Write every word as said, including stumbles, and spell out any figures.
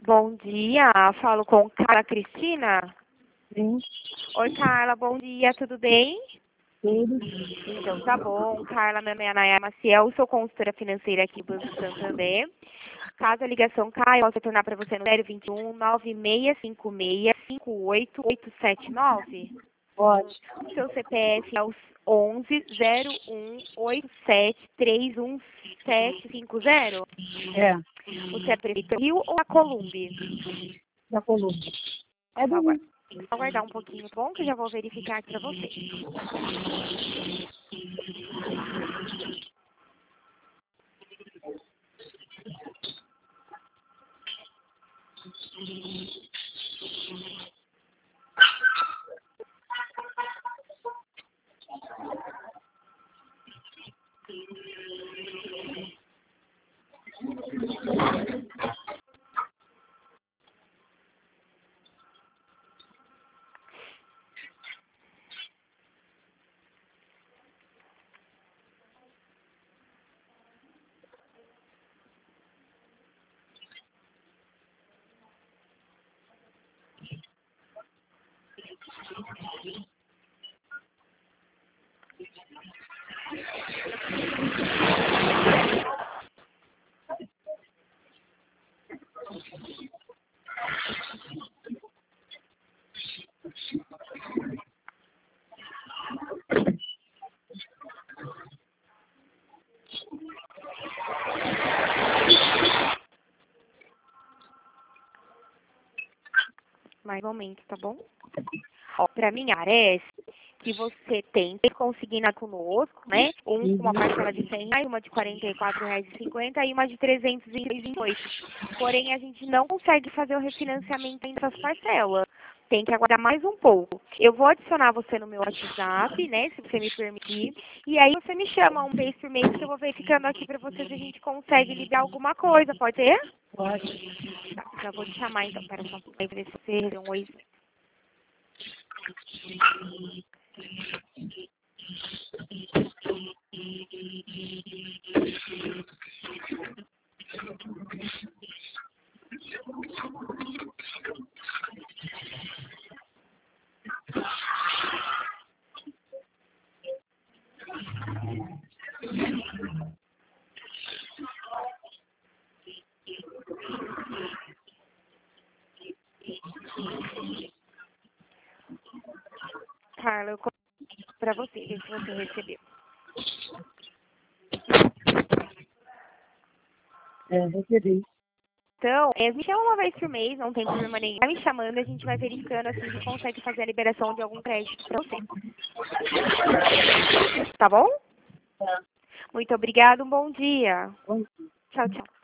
Bom dia, falo com Carla Cristina. Sim, Oi, Carla, bom dia, tudo bem? tudo. Então, tá bom. Carla, meu nome é Anaya Maciel, sou consultora financeira aqui do Banco Santander. Caso a ligação caia, eu posso retornar para você no zero vinte e um, nove seis cinco seis, cinco oito oito sete nove. Pode. O seu C P F é o onze zero um oito sete três um sete cinco zero. É, Você é prefeito do Rio ou a Columbe? da coluna. É Só do aguar- Rio. só aguardar um pouquinho, tá bom? Que eu já vou verificar aqui para você. Mais um momento, tá bom? Ó, para mim parece que você tem que conseguir na conosco, né? Um com uma parcela de cem reais, uma de quarenta e quatro reais e cinquenta e uma de trezentos e vinte e oito. Porém, a gente não consegue fazer o refinanciamento ainda dessas parcelas. Tem que aguardar mais um pouco. Eu vou adicionar você no meu WhatsApp, né? Se você me permitir. E aí você me chama um vez por mês que eu vou verificando aqui para você se a gente consegue liberar alguma coisa. Pode ser? Pode. Tá, já vou te chamar então. Pera só um pouquinho, ver se você recebeu um oi. Carla, eu coloco para você, ver se você recebeu. É, recebi. Então, é, me chama uma vez por mês, não tem problema nenhum. Vai me chamando, a gente vai verificando assim, a gente consegue fazer a liberação de algum crédito para você. Tá bom? Tá. Muito obrigada, um bom dia. Bom Tchau, tchau.